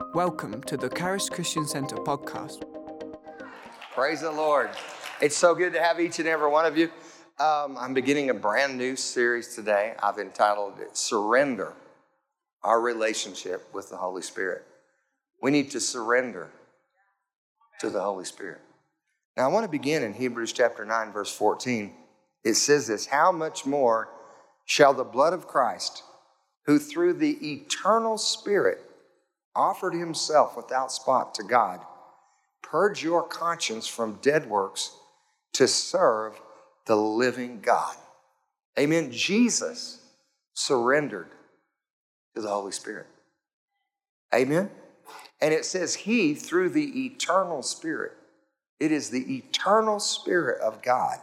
Welcome to the Charis Christian Center podcast. Praise the Lord. It's so good to have each and every one of you. I'm beginning a brand new series today. I've entitled it, Surrender Our Relationship with the Holy Spirit. We need to surrender to the Holy Spirit. Now, I want to begin in Hebrews chapter 9, verse 14. It says this, how much more shall the blood of Christ, who through the eternal Spirit offered himself without spot to God, purge your conscience from dead works to serve the living God. Amen. Jesus surrendered to the Holy Spirit. Amen. And it says he, through the eternal Spirit, it is the eternal Spirit of God,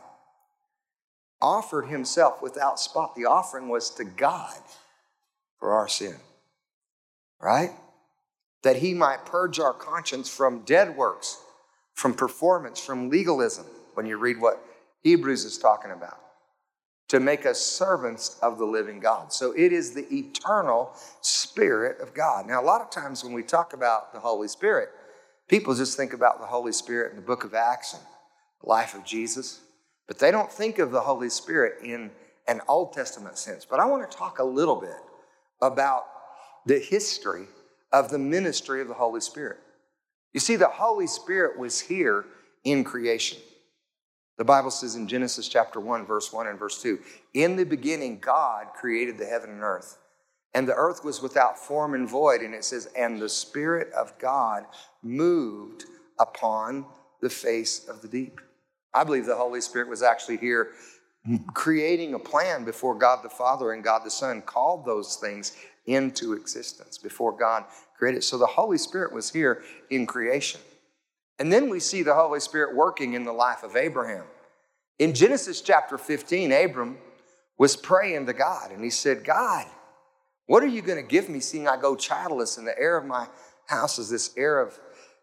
offered himself without spot. The offering was to God for our sin, right? That he might purge our conscience from dead works, from performance, from legalism, when you read what Hebrews is talking about, to make us servants of the living God. So it is the eternal Spirit of God. Now, a lot of times when we talk about the Holy Spirit, people just think about the Holy Spirit in the book of Acts and the life of Jesus, but they don't think of the Holy Spirit in an Old Testament sense. But I want to talk a little bit about the history of the ministry of the Holy Spirit. You see, the Holy Spirit was here in creation. The Bible says in Genesis chapter 1, verse 1 and verse 2, in the beginning, God created the heaven and earth. And the earth was without form and void. And it says, and the Spirit of God moved upon the face of the deep. I believe the Holy Spirit was actually here creating a plan before God the Father and God the Son called those things into existence before God created. So the Holy Spirit was here in creation. And then we see the Holy Spirit working in the life of Abraham. In Genesis chapter 15, Abram was praying to God and he said, God, what are you going to give me seeing I go childless and the heir of my house is this heir of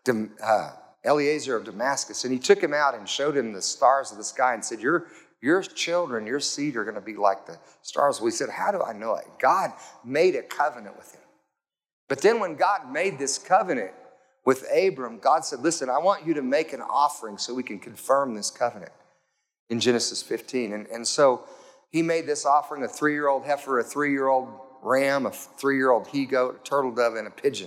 Eliezer of Damascus? And he took him out and showed him the stars of the sky and said, your children, your seed are going to be like the stars. We said, how do I know it? God made a covenant with him. But then when God made this covenant with Abram, God said, listen, I want you to make an offering so we can confirm this covenant in Genesis 15. And so he made this offering, a 3-year-old heifer, a 3-year-old ram, a 3-year-old he-goat, a turtle dove, and a pigeon.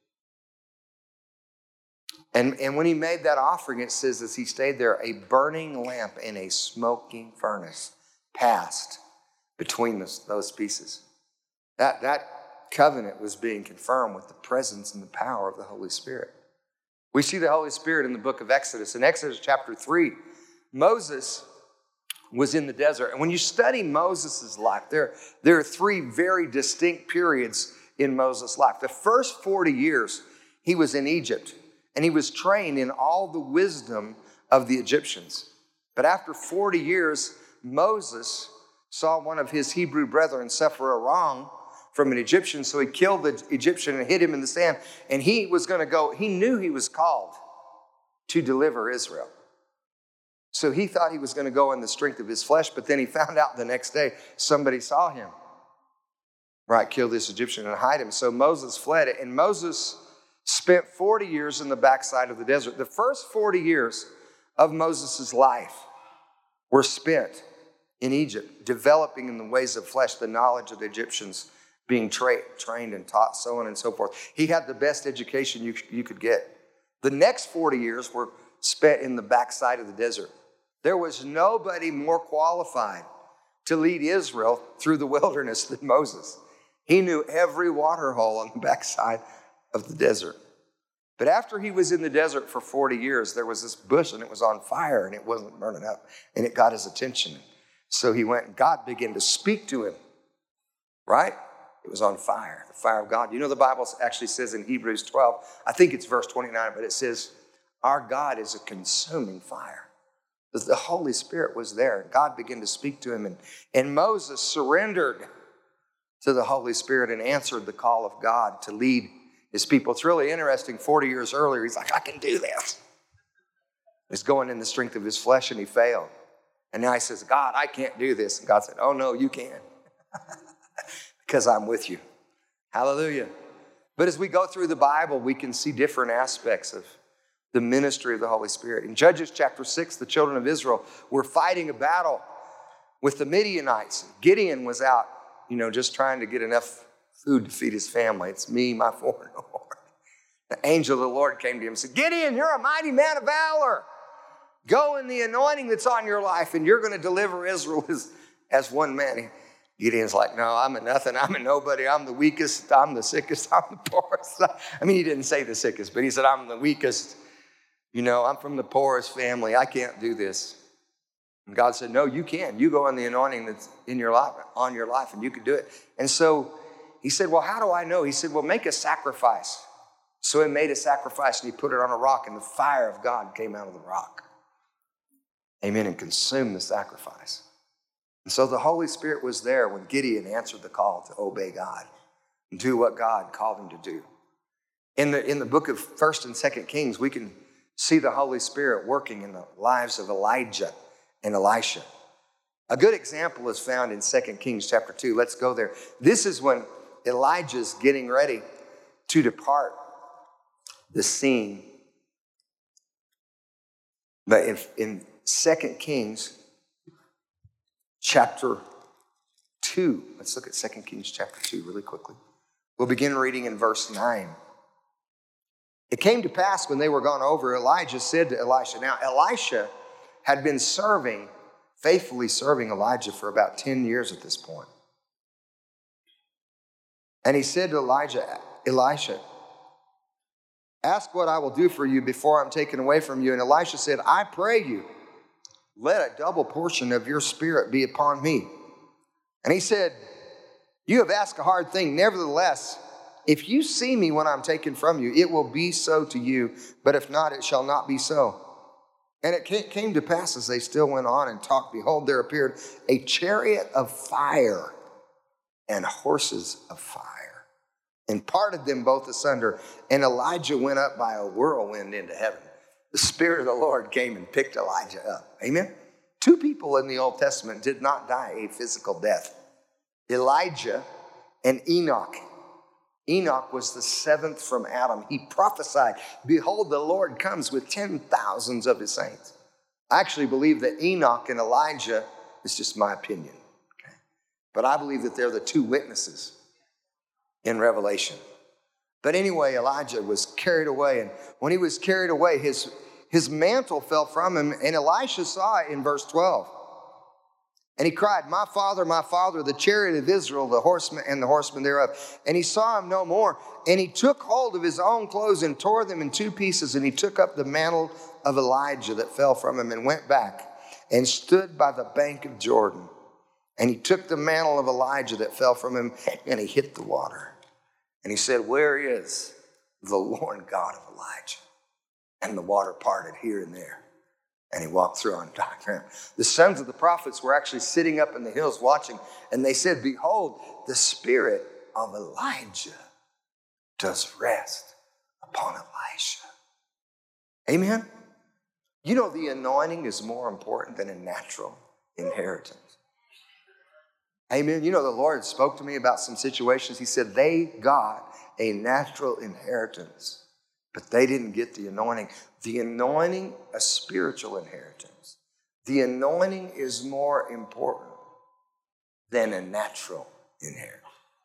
And when he made that offering, it says as he stayed there, a burning lamp and a smoking furnace passed between those pieces. That covenant was being confirmed with the presence and the power of the Holy Spirit. We see the Holy Spirit in the book of Exodus. In Exodus chapter 3, Moses was in the desert. And when you study Moses' life, there are 3 very distinct periods in Moses' life. The first 40 years, he was in Egypt. And he was trained in all the wisdom of the Egyptians. But after 40 years, Moses saw one of his Hebrew brethren suffer a wrong from an Egyptian. So he killed the Egyptian and hid him in the sand. And he was going to go, he knew he was called to deliver Israel. So he thought he was going to go in the strength of his flesh. But then he found out the next day somebody saw him, right, kill this Egyptian and hide him. So Moses fled. And Moses spent 40 years in the backside of the desert. The first 40 years of Moses' life were spent in Egypt, developing in the ways of flesh the knowledge of the Egyptians, being trained and taught, so on and so forth. He had the best education you could get. The next 40 years were spent in the backside of the desert. There was nobody more qualified to lead Israel through the wilderness than Moses. He knew every water hole on the backside of the desert. But after he was in the desert for 40 years, there was this bush and it was on fire and it wasn't burning up and it got his attention. So he went and God began to speak to him, right? It was on fire, the fire of God. You know, the Bible actually says in Hebrews 12, I think it's verse 29, but it says, our God is a consuming fire. The Holy Spirit was there. God began to speak to him and Moses surrendered to the Holy Spirit and answered the call of God to lead his people. It's really interesting. 40 years earlier, he's like, I can do this. He's going in the strength of his flesh and he failed. And now he says, God, I can't do this. And God said, oh no, you can. Because I'm with you. Hallelujah. But as we go through the Bible, we can see different aspects of the ministry of the Holy Spirit. In Judges chapter 6, the children of Israel were fighting a battle with the Midianites. Gideon was out, just trying to get enough food to feed his family. It's me, my four, no more. The angel of the Lord came to him and said, Gideon, you're a mighty man of valor. Go in the anointing that's on your life, and you're going to deliver Israel as one man. Gideon's like, no, I'm a nothing. I'm a nobody. I'm the weakest. I'm the sickest. I'm the poorest. He didn't say the sickest, but he said, I'm the weakest. I'm from the poorest family. I can't do this. And God said, no, you can. You go in the anointing that's in your life, on your life, and you can do it. And so he said, well, how do I know? He said, well, make a sacrifice. So he made a sacrifice, and he put it on a rock, and the fire of God came out of the rock. Amen, and consumed the sacrifice. And so the Holy Spirit was there when Gideon answered the call to obey God and do what God called him to do. In the book of 1st and 2nd Kings, we can see the Holy Spirit working in the lives of Elijah and Elisha. A good example is found in 2 Kings chapter 2. Let's go there. This is when Elijah's getting ready to depart the scene. But in 2 Kings chapter 2, let's look at 2 Kings chapter 2 really quickly. We'll begin reading in verse 9. It came to pass when they were gone over, Elijah said to Elisha. Now, Elisha had been faithfully serving Elijah for about 10 years at this point. And he said to Elisha, ask what I will do for you before I'm taken away from you. And Elisha said, I pray you, let a double portion of your spirit be upon me. And he said, you have asked a hard thing. Nevertheless, if you see me when I'm taken from you, it will be so to you. But if not, it shall not be so. And it came to pass as they still went on and talked, behold, there appeared a chariot of fire and horses of fire, and parted them both asunder. And Elijah went up by a whirlwind into heaven. The Spirit of the Lord came and picked Elijah up. Amen? 2 people in the Old Testament did not die a physical death. Elijah and Enoch. Enoch was the 7th from Adam. He prophesied, behold, the Lord comes with 10,000s of his saints. I actually believe that Enoch and Elijah, it's just my opinion, okay? But I believe that they're the 2 witnesses in Revelation. But anyway, Elijah was carried away, and when he was carried away, his mantle fell from him, and Elisha saw it in verse 12. And he cried, my father, the chariot of Israel, the horsemen thereof. And he saw him no more. And he took hold of his own clothes and tore them in 2 pieces. And he took up the mantle of Elijah that fell from him and went back and stood by the bank of Jordan. And he took the mantle of Elijah that fell from him and he hit the water. And he said, where is the Lord God of Elijah? And the water parted here and there. And he walked through on dry ground. The sons of the prophets were actually sitting up in the hills watching. And they said, behold, the spirit of Elijah does rest upon Elisha. Amen? The anointing is more important than a natural inheritance. Amen? The Lord spoke to me about some situations. He said they got a natural inheritance, but they didn't get the anointing. The anointing, a spiritual inheritance. The anointing is more important than a natural inheritance.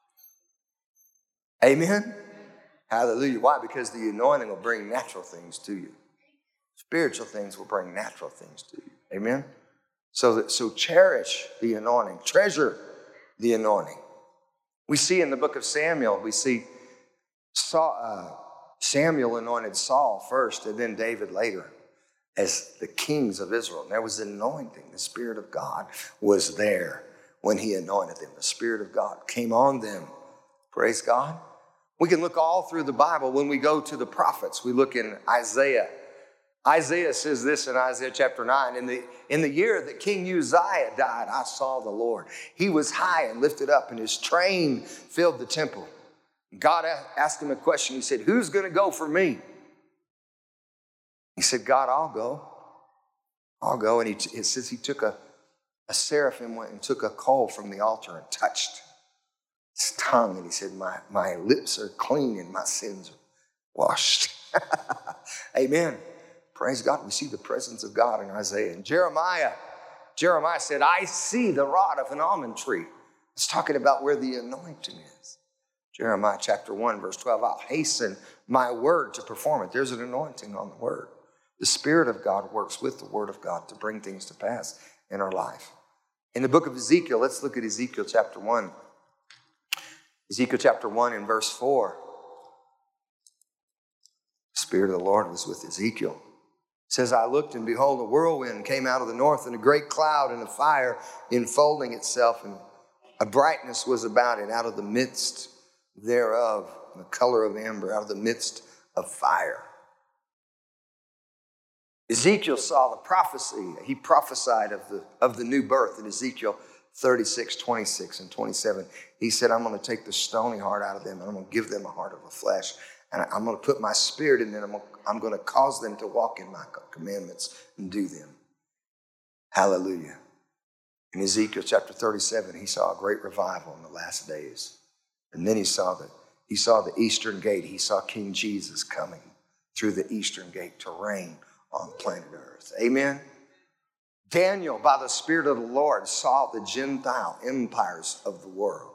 Amen? Hallelujah. Why? Because the anointing will bring natural things to you. Spiritual things will bring natural things to you. Amen? So cherish the anointing. Treasure the anointing. We see in the book of Samuel, we see Samuel anointed Saul first and then David later as the kings of Israel. And there was anointing. The Spirit of God was there when he anointed them. The Spirit of God came on them. Praise God. We can look all through the Bible. When we go to the prophets, we look in Isaiah. Isaiah says this in Isaiah chapter 9, in the year that King Uzziah died, I saw the Lord. He was high and lifted up, and his train filled the temple. God asked him a question. He said, who's going to go for me? He said, God, I'll go. I'll go. And it says he took a seraphim, went and took a coal from the altar and touched his tongue, and he said, my lips are clean and my sins are washed. Amen. Praise God. We see the presence of God in Isaiah. And Jeremiah said, I see the rod of an almond tree. It's talking about where the anointing is. Jeremiah chapter 1, verse 12, I'll hasten my word to perform it. There's an anointing on the word. The Spirit of God works with the word of God to bring things to pass in our life. In the book of Ezekiel, let's look at Ezekiel chapter 1. Ezekiel chapter 1 and verse 4. The Spirit of the Lord was with Ezekiel. It says, I looked, and behold, a whirlwind came out of the north, and a great cloud and a fire enfolding itself, and a brightness was about it out of the midst thereof, the color of amber, out of the midst of fire. Ezekiel saw the prophecy. He prophesied of the new birth in Ezekiel 36, 26, and 27. He said, I'm going to take the stony heart out of them, and I'm going to give them a heart of a flesh. And I'm going to put my Spirit in them. I'm going to cause them to walk in my commandments and do them. Hallelujah. In Ezekiel chapter 37, he saw a great revival in the last days. And then he saw the eastern gate. He saw King Jesus coming through the eastern gate to reign on planet Earth. Amen. Daniel, by the Spirit of the Lord, saw the Gentile empires of the world.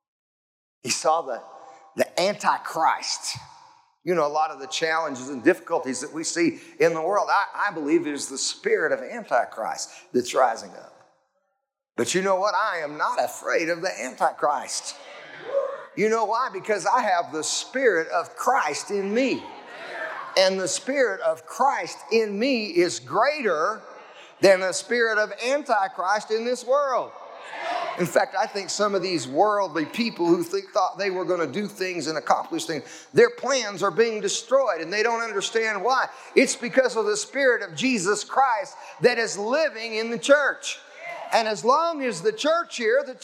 He saw the Antichrist. You know, a lot of the challenges and difficulties that we see in the world, I believe it is the spirit of Antichrist that's rising up. But you know what? I am not afraid of the Antichrist. You know why? Because I have the Spirit of Christ in me. And the Spirit of Christ in me is greater than the spirit of Antichrist in this world. In fact, I think some of these worldly people who thought they were going to do things and accomplish things, their plans are being destroyed, and they don't understand why. It's because of the Spirit of Jesus Christ that is living in the church. And as long as the church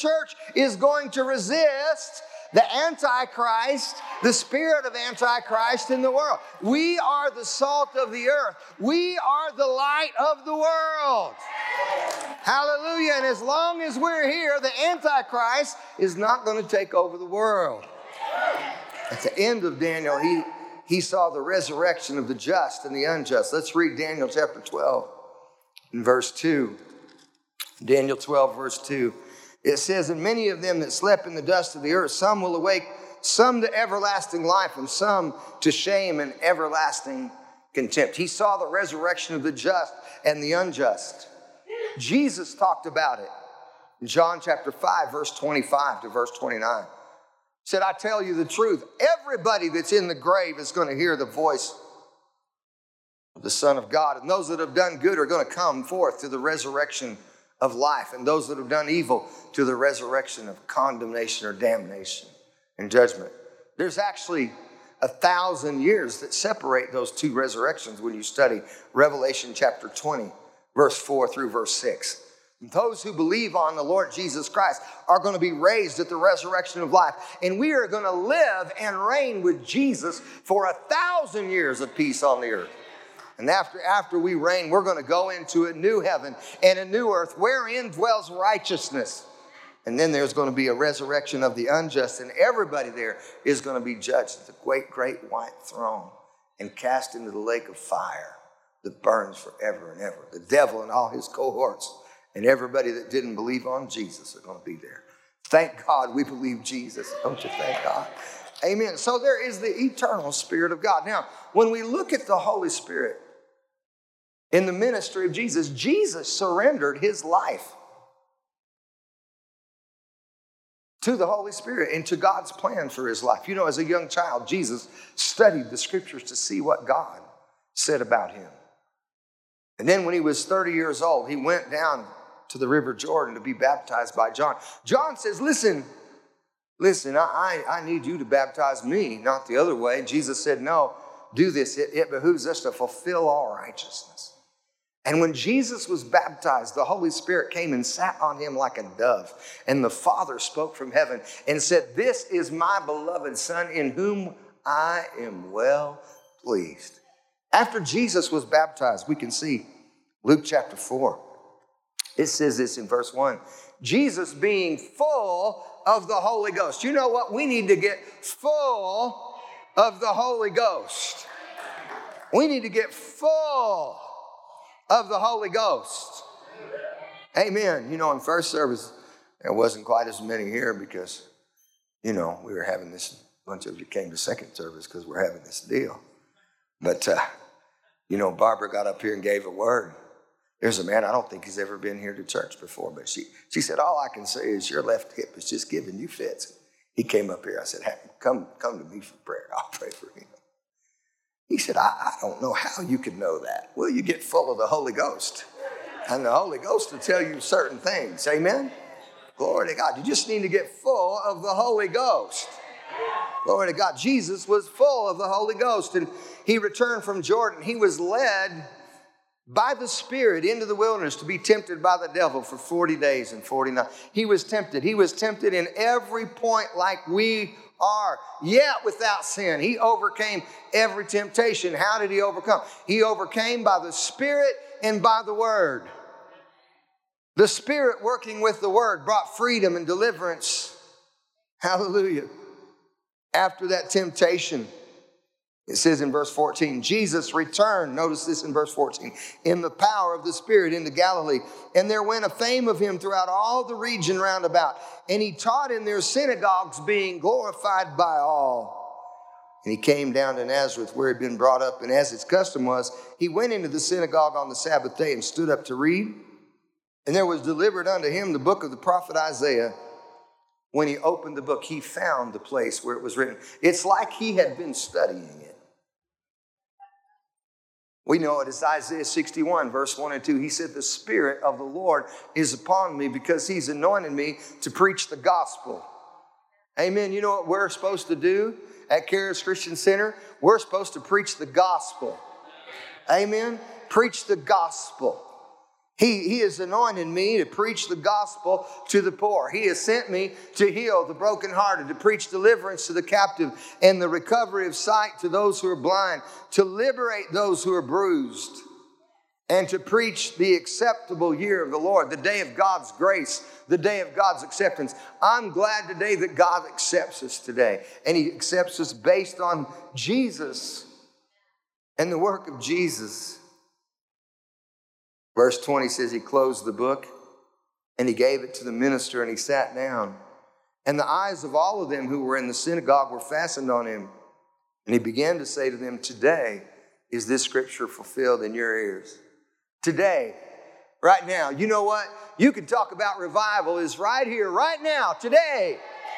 is going to resist the Antichrist, the spirit of Antichrist in the world. We are the salt of the earth. We are the light of the world. Hallelujah. And as long as we're here, the Antichrist is not going to take over the world. At the end of Daniel, he saw the resurrection of the just and the unjust. Let's read Daniel chapter 12 and verse 2. Daniel 12, verse 2. It says, and many of them that slept in the dust of the earth, some will awake, some to everlasting life, and some to shame and everlasting contempt. He saw the resurrection of the just and the unjust. Jesus talked about it in John chapter 5, verse 25 to verse 29. He said, I tell you the truth, everybody that's in the grave is going to hear the voice of the Son of God. And those that have done good are going to come forth to the resurrection of life. And those that have done evil to the resurrection of condemnation or damnation and judgment. There's actually 1,000 years that separate those two resurrections when you study Revelation chapter 20, verse 4 through verse 6. Those who believe on the Lord Jesus Christ are going to be raised at the resurrection of life. And we are going to live and reign with Jesus for 1,000 years of peace on the earth. And after we reign, we're going to go into a new heaven and a new earth wherein dwells righteousness. And then there's going to be a resurrection of the unjust, and everybody there is going to be judged at the great white throne and cast into the lake of fire that burns forever and ever. The devil and all his cohorts and everybody that didn't believe on Jesus are going to be there. Thank God we believe Jesus. Don't you thank God? Amen. So there is the eternal Spirit of God. Now, when we look at the Holy Spirit in the ministry of Jesus, Jesus surrendered his life to the Holy Spirit and to God's plan for his life. You know, as a young child, Jesus studied the scriptures to see what God said about him. And then when he was 30 years old, he went down to the River Jordan to be baptized by John. John says, listen, I need you to baptize me, not the other way. Jesus said, no, do this. It behooves us to fulfill all righteousness. And when Jesus was baptized, the Holy Spirit came and sat on him like a dove. And the Father spoke from heaven and said, this is my beloved Son in whom I am well pleased. After Jesus was baptized, we can see Luke chapter 4. It says this in verse 1. Jesus being full of the Holy Ghost. You know what? We need to get full of the Holy Ghost. We need to get full of the Holy Ghost. Amen. You know, in first service, there wasn't quite as many here because, you know, we were having this, bunch of you came to second service because we're having this deal. But, you know, Barbara got up here and gave a word. There's a man, I don't think he's ever been here to church before, but she said, all I can say is your left hip is just giving you fits. He came up here. I said, hey, come to me for prayer. I'll pray for him. He said, I don't know how you could know that. Well, you get full of the Holy Ghost. And the Holy Ghost will tell you certain things. Amen? Glory to God. You just need to get full of the Holy Ghost. Glory to God. Jesus was full of the Holy Ghost. And he returned from Jordan. He was led by the Spirit into the wilderness to be tempted by the devil for 40 days and 40 nights. He was tempted. He was tempted in every point like we are, yet without sin. He overcame every temptation. How did he overcome? He overcame by the Spirit and by the Word. The Spirit working with the Word brought freedom and deliverance. Hallelujah. After that temptation, it says in verse 14, Jesus returned, notice this in verse 14, in the power of the Spirit into Galilee. And there went a fame of him throughout all the region round about. And he taught in their synagogues, being glorified by all. And he came down to Nazareth, where he'd been brought up. And as his custom was, he went into the synagogue on the Sabbath day and stood up to read. And there was delivered unto him the book of the prophet Isaiah. When he opened the book, he found the place where it was written. It's like he had been studying it. We know it is Isaiah 61, verse 1 and 2. He said, the Spirit of the Lord is upon me because he's anointed me to preach the gospel. Amen. You know what we're supposed to do at Charis Christian Center? We're supposed to preach the gospel. Amen. Preach the gospel. He has anointed me to preach the gospel to the poor. He has sent me to heal the brokenhearted, to preach deliverance to the captive and the recovery of sight to those who are blind, to liberate those who are bruised, and to preach the acceptable year of the Lord, the day of God's grace, the day of God's acceptance. I'm glad today that God accepts us today, and he accepts us based on Jesus and the work of Jesus. Verse 20 says he closed the book and he gave it to the minister and he sat down. And the eyes of all of them who were in the synagogue were fastened on him. And he began to say to them, today is this scripture fulfilled in your ears. Today, right now. You know what? You can talk about revival is right here, right now, today.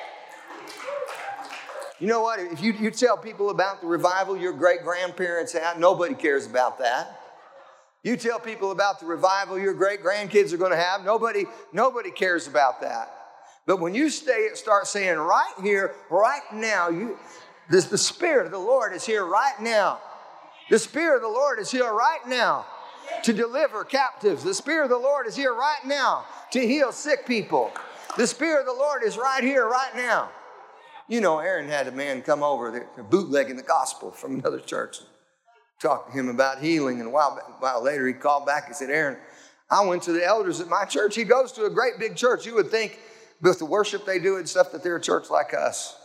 You know what? If you tell people about the revival your great-grandparents had, nobody cares about that. You tell people about the revival your great-grandkids are going to have, nobody cares about that. But when you start saying right here, right now, the Spirit of the Lord is here right now. The Spirit of the Lord is here right now to deliver captives. The Spirit of the Lord is here right now to heal sick people. The Spirit of the Lord is right here right now. You know, Aaron had a man come over, they're bootlegging the gospel from another church. Talked to him about healing, and a while later he called back and said, Aaron, I went to the elders at my church. He goes to a great big church. You would think with the worship they do and stuff that they're a church like us.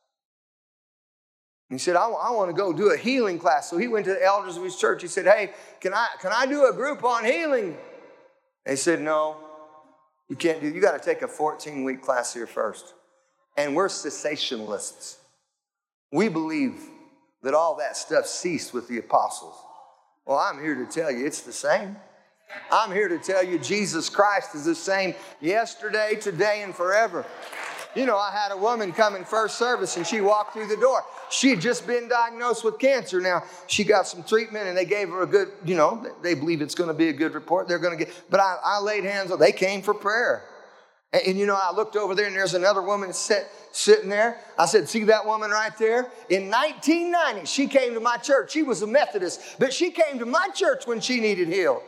And he said, I want to go do a healing class. So he went to the elders of his church. He said, hey, can I do a group on healing? They said, no, you can't do it. You got to take a 14-week class here first. And we're cessationalists. We believe that all that stuff ceased with the apostles. Well, I'm here to tell you it's the same. I'm here to tell you Jesus Christ is the same yesterday, today, and forever. You know, I had a woman come in first service and she walked through the door. She had just been diagnosed with cancer. Now, she got some treatment and they gave her a good, you know, they believe it's going to be a good report. They're going to get, but I laid hands on, they came for prayer. And you know, I looked over there and there's another woman sitting there. I said, see that woman right there? In 1990, she came to my church. She was a Methodist, but she came to my church when she needed healed.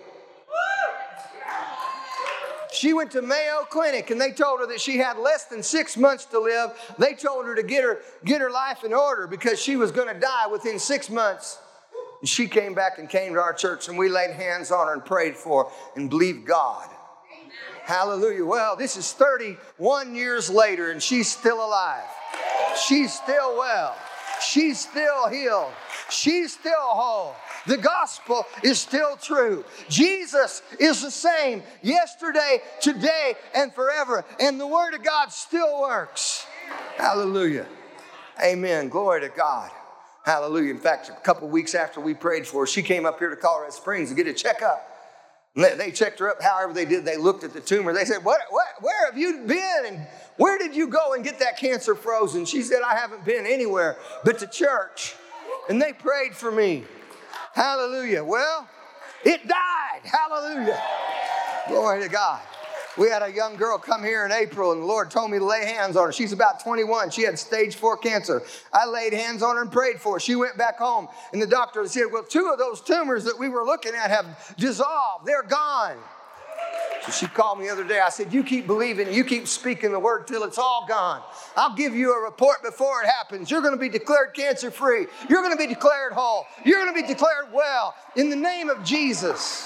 She went to Mayo Clinic and they told her that she had less than 6 months to live. They told her to get her life in order because she was going to die within 6 months. And she came back and came to our church and we laid hands on her and prayed for her and believed God. Hallelujah. Well, this is 31 years later, and she's still alive. She's still well. She's still healed. She's still whole. The gospel is still true. Jesus is the same yesterday, today, and forever. And the word of God still works. Hallelujah. Amen. Glory to God. Hallelujah. In fact, a couple weeks after we prayed for her, she came up here to Colorado Springs to get a checkup. They checked her up however they did. They looked at the tumor. They said, where have you been? And where did you go and get that cancer frozen? She said, I haven't been anywhere but to church. And they prayed for me. Hallelujah. Well, it died. Hallelujah. Glory to God. We had a young girl come here in April, and the Lord told me to lay hands on her. She's about 21. She had stage 4 cancer. I laid hands on her and prayed for her. She went back home, and the doctor said, well, 2 of those tumors that we were looking at have dissolved. They're gone. So she called me the other day. I said, you keep believing, you keep speaking the word till it's all gone. I'll give you a report before it happens. You're going to be declared cancer-free. You're going to be declared whole. You're going to be declared well in the name of Jesus.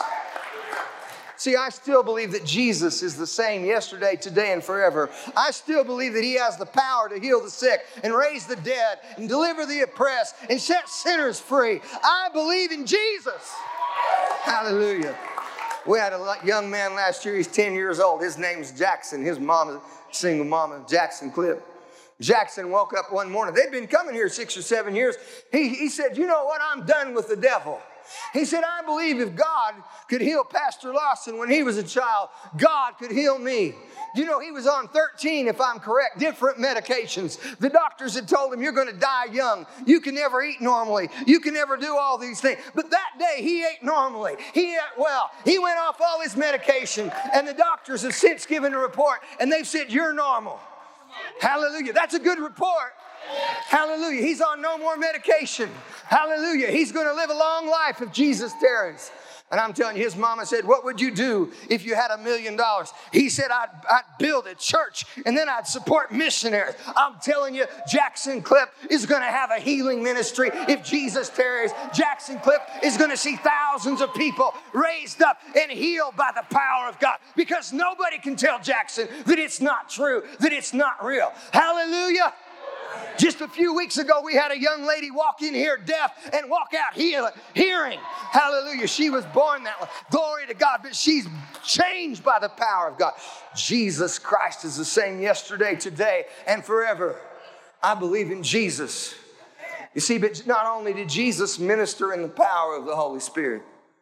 See, I still believe that Jesus is the same yesterday, today, and forever. I still believe that he has the power to heal the sick and raise the dead and deliver the oppressed and set sinners free. I believe in Jesus. Hallelujah. We had a young man last year. He's 10 years old. His name's Jackson. His mom, single mama, Jackson Clip. Jackson woke up one morning. They'd been coming here 6 or 7 years. He said, you know what? I'm done with the devil. He said, I believe if God could heal Pastor Lawson when he was a child, God could heal me. You know, he was on 13, if I'm correct, different medications. The doctors had told him, you're going to die young. You can never eat normally. You can never do all these things. But that day, he ate normally. He ate well. He went off all his medication, and the doctors have since given a report, and they've said, you're normal. Hallelujah. That's a good report. Hallelujah. He's on no more medication. Hallelujah. He's going to live a long life if Jesus tarries. And I'm telling you, his mama said, what would you do if you had $1 million? He said, I'd build a church and then I'd support missionaries. I'm telling you, Jackson Clip is going to have a healing ministry if Jesus tarries. Jackson Clip is going to see thousands of people raised up and healed by the power of God, because nobody can tell Jackson that it's not true, that it's not real. Hallelujah. Just a few weeks ago, we had a young lady walk in here deaf and walk out hearing. Hallelujah. She was born that way. Glory to God. But she's changed by the power of God. Jesus Christ is the same yesterday, today, and forever. I believe in Jesus. You see, but not only did Jesus minister in the power of the Holy Spirit,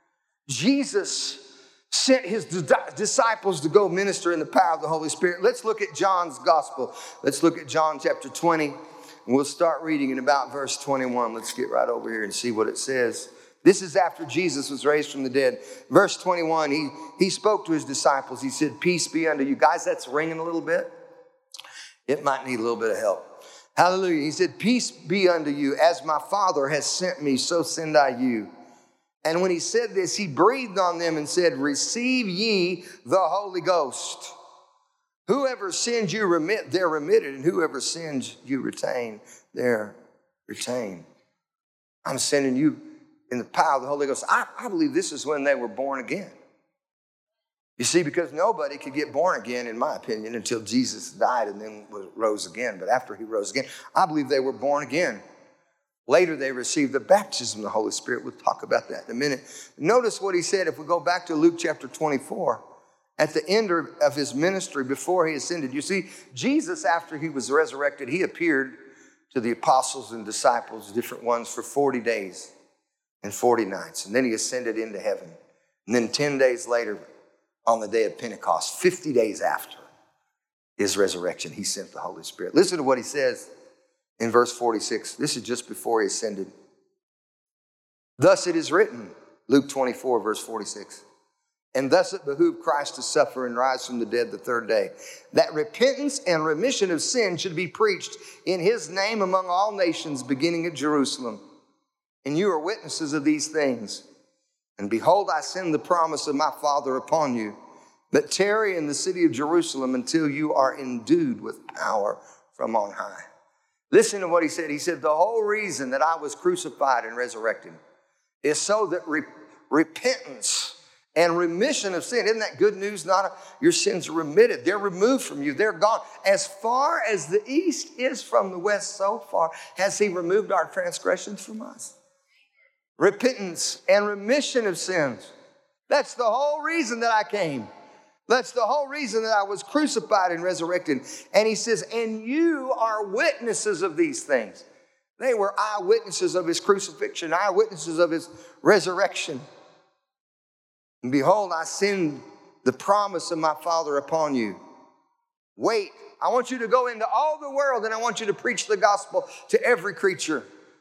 Jesus sent his disciples to go minister in the power of the Holy Spirit. Let's look at John's gospel. Let's look at John chapter 20. And we'll start reading in about verse 21. Let's get right over here and see what it says. This is after Jesus was raised from the dead. Verse 21, he spoke to his disciples. He said, peace be unto you. Guys, that's ringing a little bit. It might need a little bit of help. Hallelujah. He said, peace be unto you. As my Father has sent me, so send I you. And when he said this, he breathed on them and said, receive ye the Holy Ghost. Whoever sins you remit, they're remitted. And whoever sins you retain, they're retained. I'm sending you in the power of the Holy Ghost. I believe this is when they were born again. You see, because nobody could get born again, in my opinion, until Jesus died and then rose again. But after he rose again, I believe they were born again. Later, they received the baptism of the Holy Spirit. We'll talk about that in a minute. Notice what he said. If we go back to Luke chapter 24, at the end of his ministry, before he ascended, you see, Jesus, after he was resurrected, he appeared to the apostles and disciples, different ones, for 40 days and 40 nights. And then he ascended into heaven. And then 10 days later, on the day of Pentecost, 50 days after his resurrection, he sent the Holy Spirit. Listen to what he says in verse 46. This is just before he ascended. Thus it is written, Luke 24, verse 46. And thus it behooved Christ to suffer and rise from the dead the third day, that repentance and remission of sin should be preached in his name among all nations, beginning at Jerusalem. And you are witnesses of these things. And behold, I send the promise of my Father upon you, but tarry in the city of Jerusalem until you are endued with power from on high. Listen to what he said. He said, the whole reason that I was crucified and resurrected is so that repentance and remission of sin. Isn't that good news? Your sins are remitted. They're removed from you. They're gone. As far as the east is from the west, so far has he removed our transgressions from us. Repentance and remission of sins. That's the whole reason that I came. That's the whole reason that I was crucified and resurrected. And he says, and you are witnesses of these things. They were eyewitnesses of his crucifixion, eyewitnesses of his resurrection. And behold, I send the promise of my Father upon you. Wait, I want you to go into all the world and I want you to preach the gospel to every creature.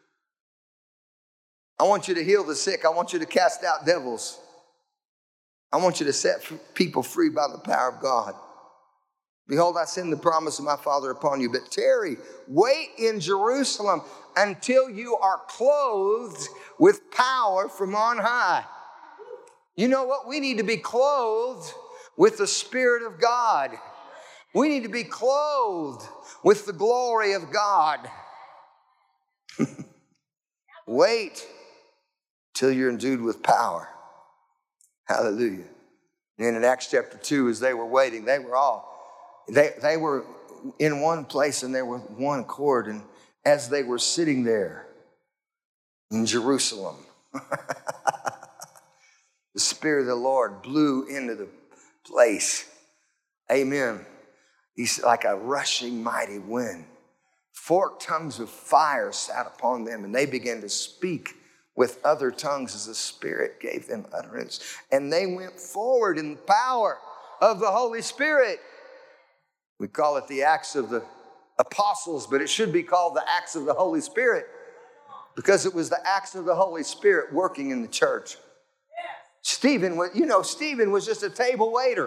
I want you to heal the sick. I want you to cast out devils. I want you to set people free by the power of God. Behold, I send the promise of my Father upon you. But tarry, wait in Jerusalem until you are clothed with power from on high. You know what? We need to be clothed with the Spirit of God. We need to be clothed with the glory of God. Wait till you're endued with power. Hallelujah. And in Acts chapter 2, as they were waiting, they were in one place and they were one accord. And as they were sitting there in Jerusalem, the Spirit of the Lord blew into the place. Amen. He's like a rushing mighty wind. Forked tongues of fire sat upon them, and they began to speak with other tongues as the Spirit gave them utterance. And they went forward in the power of the Holy Spirit. We call it the Acts of the Apostles, but it should be called the Acts of the Holy Spirit because it was the Acts of the Holy Spirit working in the church. Stephen was just a table waiter.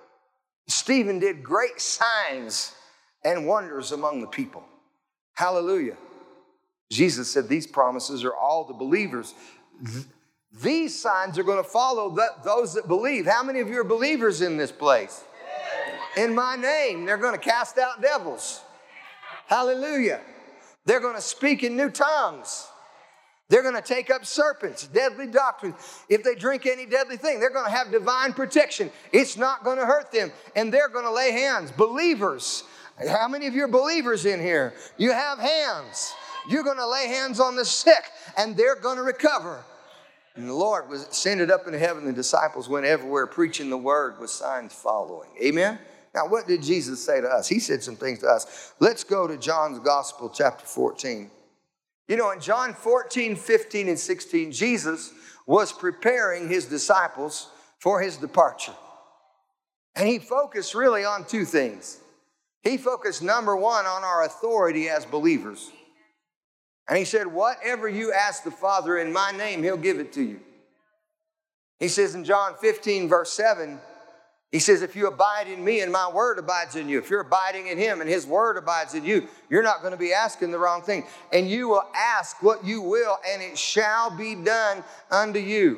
Stephen did great signs and wonders among the people. Hallelujah. Jesus said these promises are all the believers. These signs are going to follow those that believe. How many of you are believers in this place? In my name, they're going to cast out devils. Hallelujah. They're going to speak in new tongues. They're going to take up serpents, deadly doctrines. If they drink any deadly thing, they're going to have divine protection. It's not going to hurt them. And they're going to lay hands. Believers. How many of you are believers in here? You have hands. You're going to lay hands on the sick and they're going to recover. And the Lord was ascended up into heaven. The disciples went everywhere preaching the word with signs following. Amen? Now, what did Jesus say to us? He said some things to us. Let's go to John's Gospel, chapter 14. You know, in John 14, 15, and 16, Jesus was preparing his disciples for his departure. And he focused really on two things. He focused, number one, on our authority as believers. And he said, whatever you ask the Father in my name, he'll give it to you. He says in John 15, verse 7, he says, if you abide in me and my word abides in you, if you're abiding in him and his word abides in you, you're not going to be asking the wrong thing. And you will ask what you will, and it shall be done unto you.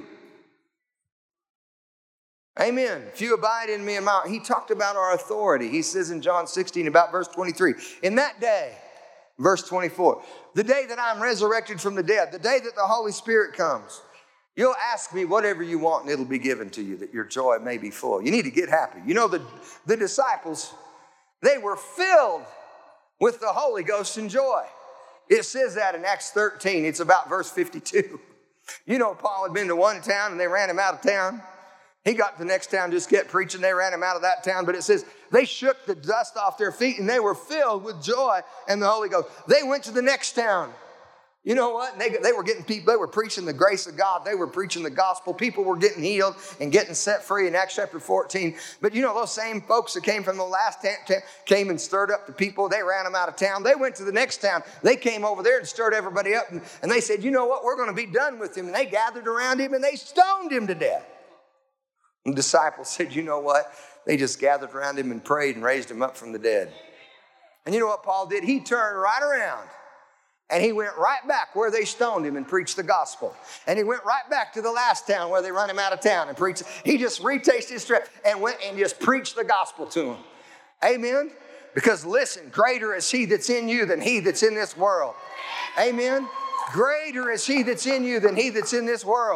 Amen. If you abide in me and my, he talked about our authority. He says in John 16, about verse 23, in that day, verse 24, the day that I'm resurrected from the dead, the day that the Holy Spirit comes, you'll ask me whatever you want and it'll be given to you that your joy may be full. You need to get happy. You know, the disciples, they were filled with the Holy Ghost and joy. It says that in Acts 13. It's about verse 52. You know, Paul had been to one town and they ran him out of town. He got to the next town, just kept preaching. They ran him out of that town. But it says they shook the dust off their feet and they were filled with joy and the Holy Ghost. They went to the next town. You know what? They were getting people, they were preaching the grace of God. They were preaching the gospel. People were getting healed and getting set free in Acts chapter 14. But you know, those same folks that came from the last town came and stirred up the people. They ran them out of town. They went to the next town. They came over there and stirred everybody up. And they said, you know what? We're going to be done with him. And they gathered around him and they stoned him to death. And the disciples said, you know what? They just gathered around him and prayed and raised him up from the dead. And you know what Paul did? He turned right around. And he went right back where they stoned him and preached the gospel. And he went right back to the last town where they run him out of town and preached. He just retasted his strength and went and just preached the gospel to them. Amen? Because listen, greater is he that's in you than he that's in this world. Amen? Greater is he that's in you than he that's in this world.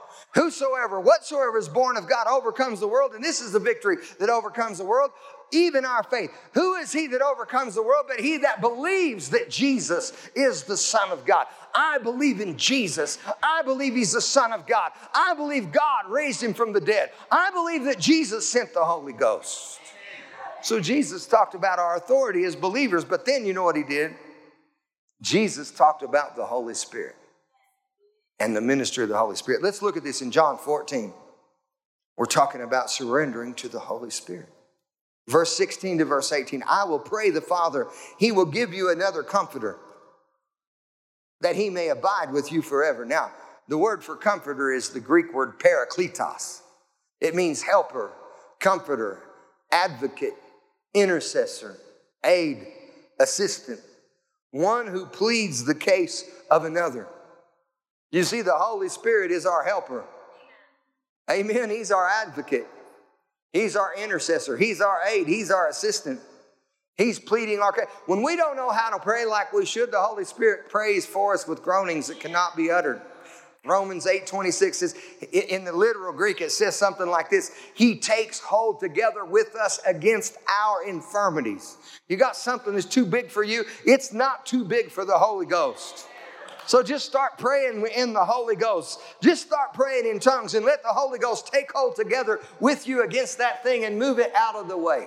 Whosoever, whatsoever is born of God overcomes the world, and this is the victory that overcomes the world, even our faith. Who is he that overcomes the world but he that believes that Jesus is the Son of God? I believe in Jesus. I believe he's the Son of God. I believe God raised him from the dead. I believe that Jesus sent the Holy Ghost. So Jesus talked about our authority as believers, but then you know what he did? Jesus talked about the Holy Spirit and the ministry of the Holy Spirit. Let's look at this in John 14. We're talking about surrendering to the Holy Spirit. Verse 16 to verse 18, I will pray the Father, he will give you another comforter, that he may abide with you forever. Now, the word for comforter is the Greek word parakletos. It means helper, comforter, advocate, intercessor, aid, assistant, one who pleads the case of another. You see, the Holy Spirit is our helper. Amen. He's our advocate. He's our intercessor. He's our aid. He's our assistant. He's pleading our case. When we don't know how to pray like we should, the Holy Spirit prays for us with groanings that cannot be uttered. Romans 8:26 says, in the literal Greek, it says something like this. He takes hold together with us against our infirmities. You got something that's too big for you. It's not too big for the Holy Ghost. So just start praying in the Holy Ghost. Just start praying in tongues and let the Holy Ghost take hold together with you against that thing and move it out of the way.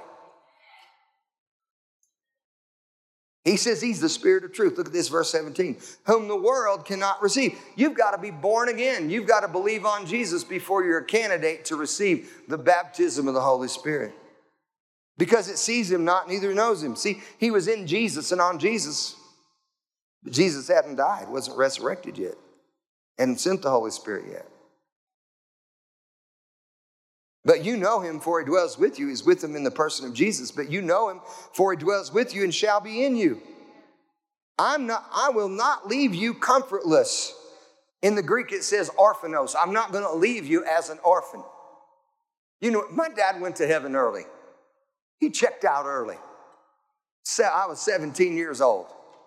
He says he's the Spirit of truth. Look at this, verse 17. Whom the world cannot receive. You've got to be born again. You've got to believe on Jesus before you're a candidate to receive the baptism of the Holy Spirit. Because it sees him not, neither knows him. See, he was in Jesus and on Jesus. But Jesus hadn't died, wasn't resurrected yet, hadn't sent the Holy Spirit yet. But you know him, for he dwells with you. He's with him in the person of Jesus. But you know him, for he dwells with you and shall be in you. I will not leave you comfortless. In the Greek, it says orphanos. I'm not going to leave you as an orphan. You know, my dad went to heaven early. He checked out early. I was 17 years old.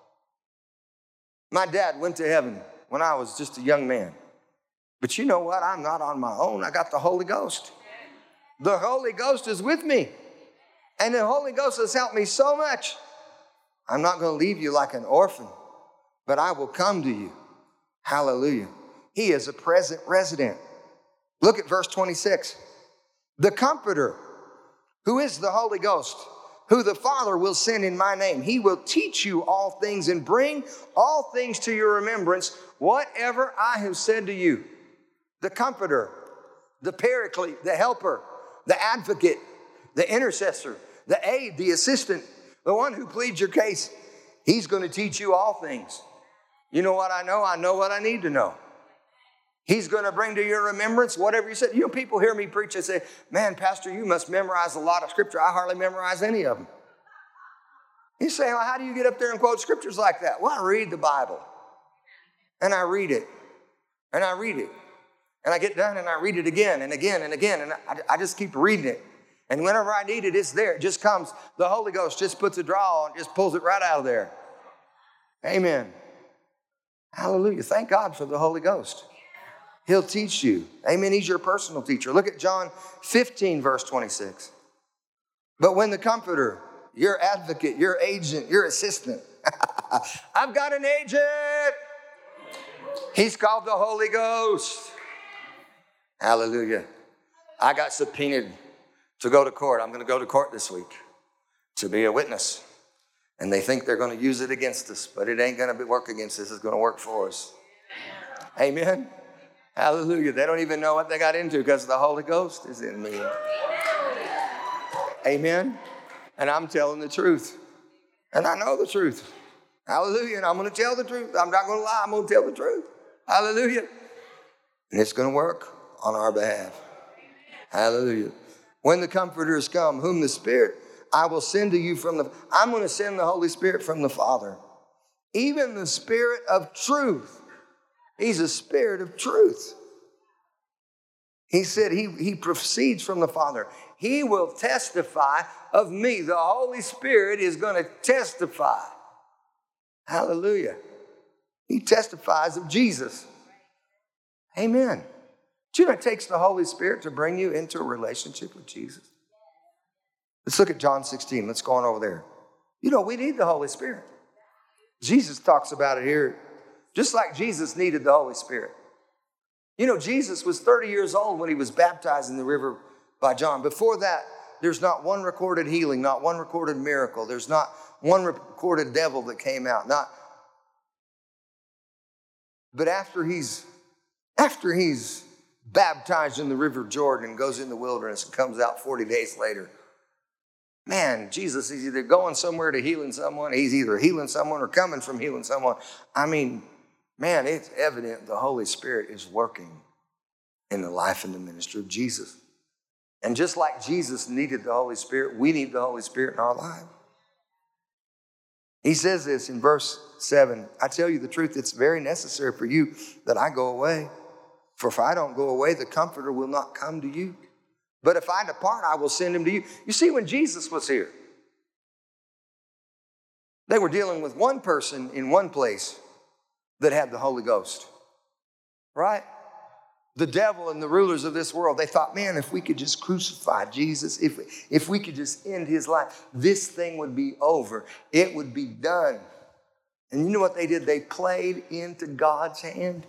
My dad went to heaven when I was just a young man. But you know what? I'm not on my own. I got the Holy Ghost. The Holy Ghost is with me. And the Holy Ghost has helped me so much. I'm not going to leave you like an orphan, but I will come to you. Hallelujah. He is a present resident. Look at verse 26. The Comforter, who is the Holy Ghost, who the Father will send in my name. He will teach you all things and bring all things to your remembrance, whatever I have said to you. The Comforter, the Paraclete, the Helper, the Advocate, the Intercessor, the Aid, the Assistant, the one who pleads your case. He's going to teach you all things. You know what I know? I know what I need to know. He's going to bring to your remembrance whatever you said. You know, people hear me preach and say, man, Pastor, you must memorize a lot of scripture. I hardly memorize any of them. You say, well, how do you get up there and quote scriptures like that? Well, I read the Bible. And I read it. And I read it. And I get done and I read it again and again and again. And I just keep reading it. And whenever I need it, it's there. It just comes. The Holy Ghost just puts a draw on, just pulls it right out of there. Amen. Hallelujah. Thank God for the Holy Ghost. He'll teach you. Amen. He's your personal teacher. Look at John 15, verse 26. But when the Comforter, your advocate, your agent, your assistant, I've got an agent. He's called the Holy Ghost. Hallelujah. I got subpoenaed to go to court. I'm going to go to court this week to be a witness. And they think they're going to use it against us, but it ain't going to work against us. It's going to work for us. Amen. Hallelujah. They don't even know what they got into because the Holy Ghost is in me. Amen. And I'm telling the truth. And I know the truth. Hallelujah. And I'm going to tell the truth. I'm not going to lie. I'm going to tell the truth. Hallelujah. And it's going to work on our behalf. Hallelujah. When the Comforters come, whom the Spirit I will send to you I'm going to send the Holy Spirit from the Father. Even the Spirit of truth. He's a Spirit of truth. He said he proceeds from the Father. He will testify of me. The Holy Spirit is going to testify. Hallelujah. He testifies of Jesus. Amen. Do you know it takes the Holy Spirit to bring you into a relationship with Jesus? Let's look at John 16. Let's go on over there. You know, we need the Holy Spirit. Jesus talks about it here, just like Jesus needed the Holy Spirit. You know, Jesus was 30 years old when he was baptized in the river by John. Before that, there's not one recorded healing, not one recorded miracle. There's not one recorded devil that came out. But after he's baptized in the river Jordan and goes in the wilderness and comes out 40 days later, man, Jesus is either going somewhere to healing someone, he's either healing someone or coming from healing someone. I mean, man, it's evident the Holy Spirit is working in the life and the ministry of Jesus. And just like Jesus needed the Holy Spirit, we need the Holy Spirit in our life. He says this in verse 7, I tell you the truth, it's very necessary for you that I go away. For if I don't go away, the Comforter will not come to you. But if I depart, I will send him to you. You see, when Jesus was here, they were dealing with one person in one place that had the Holy Ghost, right? The devil and the rulers of this world, they thought, man, if we could just crucify Jesus, if we could just end his life, this thing would be over. It would be done. And you know what they did? They played into God's hand.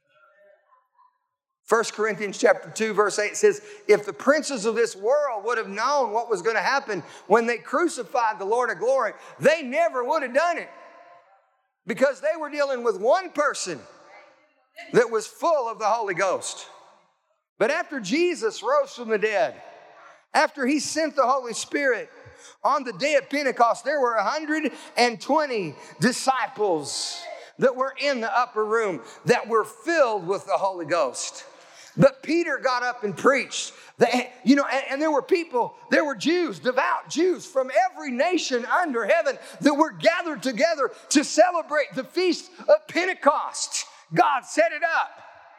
1 Corinthians chapter 2, verse 8 says, if the princes of this world would have known what was going to happen when they crucified the Lord of glory, they never would have done it. Because they were dealing with one person that was full of the Holy Ghost. But after Jesus rose from the dead, after he sent the Holy Spirit, on the day of Pentecost, there were 120 disciples that were in the upper room that were filled with the Holy Ghost. But Peter got up and preached. And there were people, there were Jews, devout Jews from every nation under heaven that were gathered together to celebrate the feast of Pentecost. God set it up.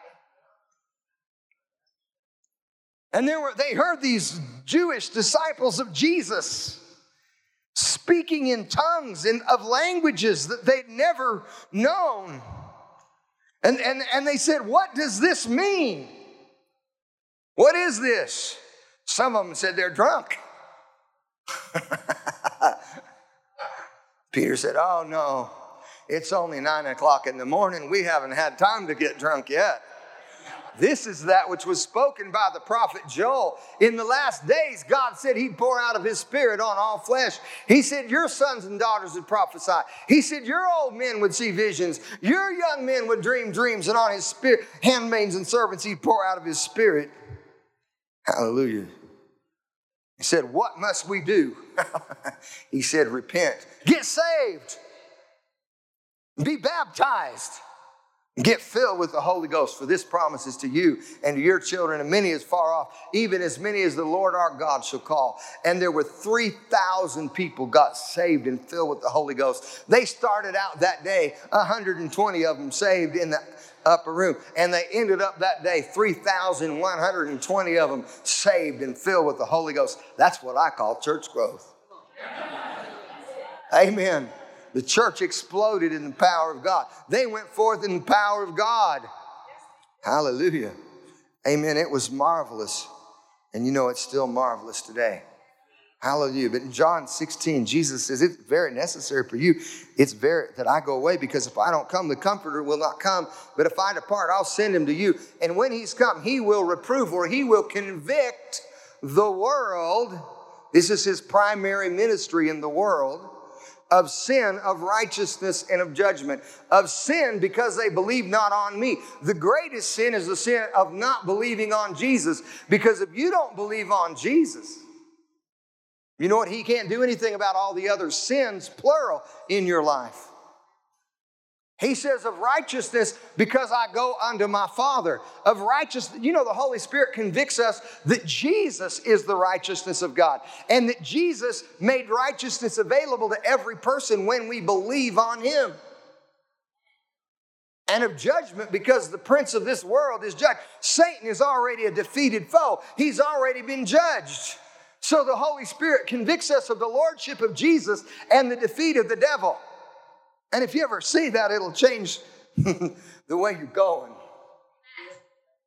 And they heard these Jewish disciples of Jesus speaking in tongues and of languages that they'd never known. And they said, what does this mean? What is this? Some of them said they're drunk. Peter said, oh no, it's only 9 o'clock in the morning. We haven't had time to get drunk yet. This is that which was spoken by the prophet Joel. In the last days, God said he'd pour out of his spirit on all flesh. He said your sons and daughters would prophesy. He said your old men would see visions. Your young men would dream dreams. And on his spirit, handmaids and servants, he'd pour out of his spirit. Hallelujah. He said, what must we do? He said, repent. Get saved. Be baptized. Get filled with the Holy Ghost, for this promise is to you and to your children, and many as far off, even as many as the Lord our God shall call. And there were 3,000 people got saved and filled with the Holy Ghost. They started out that day, 120 of them saved in the upper room. And they ended up that day, 3,120 of them saved and filled with the Holy Ghost. That's what I call church growth. Amen. The church exploded in the power of God. They went forth in the power of God. Hallelujah. Amen. It was marvelous. And you know, it's still marvelous today. Hallelujah. But in John 16, Jesus says, it's very necessary for you. It's very that I go away, because if I don't come, the Comforter will not come. But if I depart, I'll send him to you. And when he's come, he will reprove, or he will convict the world. This is his primary ministry in the world. Of sin, of righteousness, and of judgment. Of sin, because they believe not on me. The greatest sin is the sin of not believing on Jesus. Because if you don't believe on Jesus, you know what? He can't do anything about all the other sins, plural, in your life. He says of righteousness, because I go unto my Father. Of righteousness, you know, the Holy Spirit convicts us that Jesus is the righteousness of God. And that Jesus made righteousness available to every person when we believe on him. And of judgment, because the prince of this world is judged. Satan is already a defeated foe. He's already been judged. So the Holy Spirit convicts us of the lordship of Jesus and the defeat of the devil. And if you ever see that, it'll change the way you're going.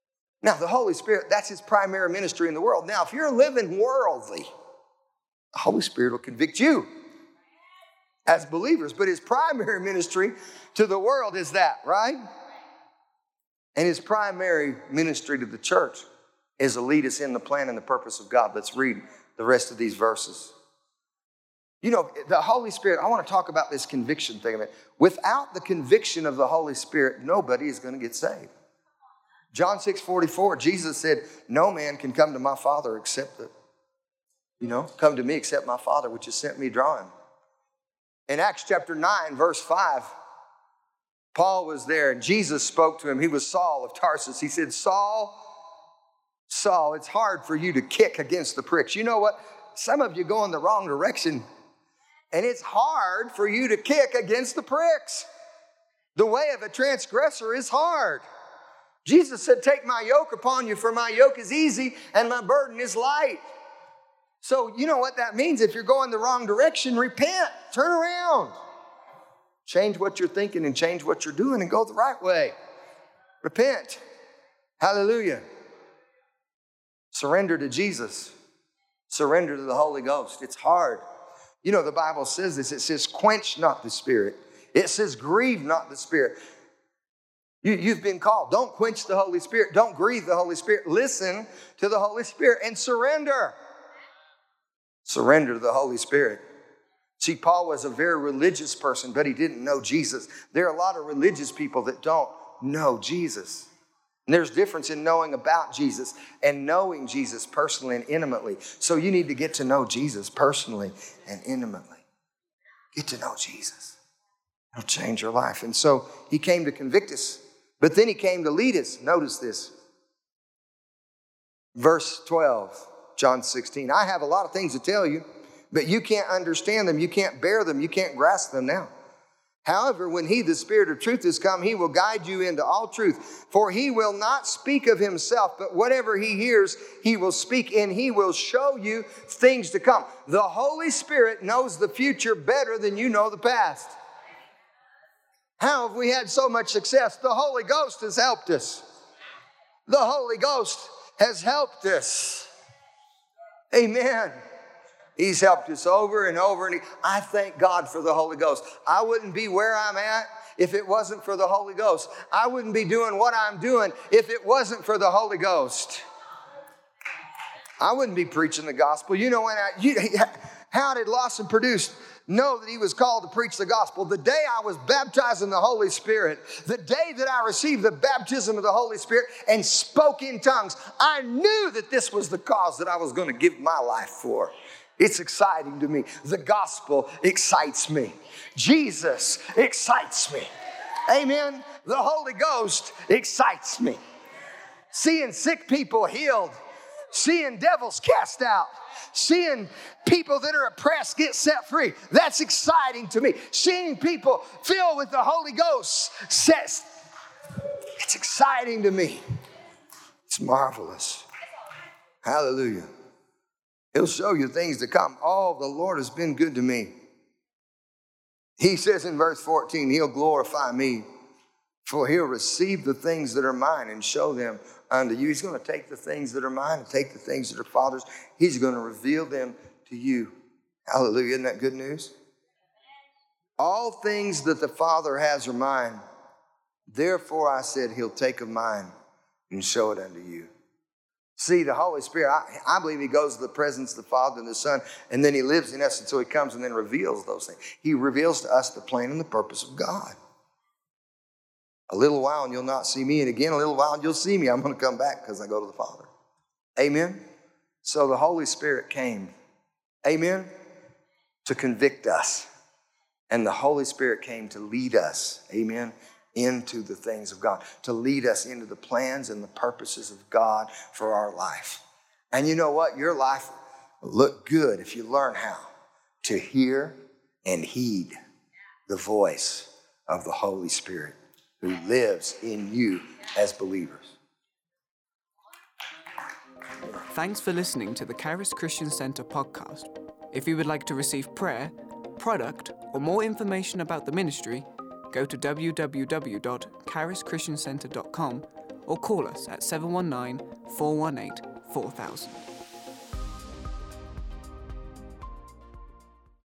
Now, the Holy Spirit, that's his primary ministry in the world. Now, if you're living worldly, the Holy Spirit will convict you as believers. But his primary ministry to the world is that, right? And his primary ministry to the church is to lead us in the plan and the purpose of God. Let's read the rest of these verses. You know, the Holy Spirit, I want to talk about this conviction thing a minute. Without the conviction of the Holy Spirit, nobody is going to get saved. John 6:44, Jesus said, no man can come to my Father except come to me except my Father which has sent me draw him. In Acts chapter 9, verse 5, Paul was there and Jesus spoke to him. He was Saul of Tarsus. He said, Saul, it's hard for you to kick against the pricks. You know what? Some of you go in the wrong direction. And it's hard for you to kick against the pricks. The way of a transgressor is hard. Jesus said, take my yoke upon you, for my yoke is easy and my burden is light. So you know what that means? If you're going the wrong direction, repent, turn around. Change what you're thinking and change what you're doing and go the right way. Repent. Hallelujah. Surrender to Jesus. Surrender to the Holy Ghost. It's hard. You know, the Bible says this. It says, quench not the Spirit. It says, grieve not the Spirit. You've been called. Don't quench the Holy Spirit. Don't grieve the Holy Spirit. Listen to the Holy Spirit and surrender. Surrender to the Holy Spirit. See, Paul was a very religious person, but he didn't know Jesus. There are a lot of religious people that don't know Jesus. And there's a difference in knowing about Jesus and knowing Jesus personally and intimately. So you need to get to know Jesus personally and intimately. Get to know Jesus. It'll change your life. And so he came to convict us, but then he came to lead us. Notice this. Verse 12, John 16. I have a lot of things to tell you, but you can't understand them. You can't bear them. You can't grasp them now. However, when he, the Spirit of truth, is come, he will guide you into all truth. For he will not speak of himself, but whatever he hears, he will speak, and he will show you things to come. The Holy Spirit knows the future better than you know the past. How have we had so much success? The Holy Ghost has helped us. The Holy Ghost has helped us. Amen. He's helped us over and over. And I thank God for the Holy Ghost. I wouldn't be where I'm at if it wasn't for the Holy Ghost. I wouldn't be doing what I'm doing if it wasn't for the Holy Ghost. I wouldn't be preaching the gospel. You know, how did Lawson Produce know that he was called to preach the gospel? The day I was baptized in the Holy Spirit, the day that I received the baptism of the Holy Spirit and spoke in tongues, I knew that this was the cause that I was going to give my life for. It's exciting to me. The gospel excites me. Jesus excites me. Amen. The Holy Ghost excites me. Seeing sick people healed, seeing devils cast out, seeing people that are oppressed get set free. That's exciting to me. Seeing people filled with the Holy Ghost, it's exciting to me. It's marvelous. Hallelujah. He'll show you things to come. Oh, the Lord has been good to me. He says in verse 14, he'll glorify me, for he'll receive the things that are mine and show them unto you. He's going to take the things that are mine and take the things that are Father's. He's going to reveal them to you. Hallelujah. Isn't that good news? All things that the Father has are mine. Therefore I said he'll take of mine and show it unto you. See, the Holy Spirit, I believe he goes to the presence of the Father and the Son, and then he lives in us until he comes and then reveals those things. He reveals to us the plan and the purpose of God. A little while and you'll not see me, and again a little while and you'll see me. I'm going to come back because I go to the Father. Amen? So the Holy Spirit came, amen, to convict us. And the Holy Spirit came to lead us, amen, into the things of God, to lead us into the plans and the purposes of God for our life. And you know what? Your life will look good if you learn how to hear and heed the voice of the Holy Spirit who lives in you as believers. Thanks for listening to the Charis Christian Center podcast. If you would like to receive prayer, product, or more information about the ministry, go to www.charischristiancenter.com or call us at 719 418 4000.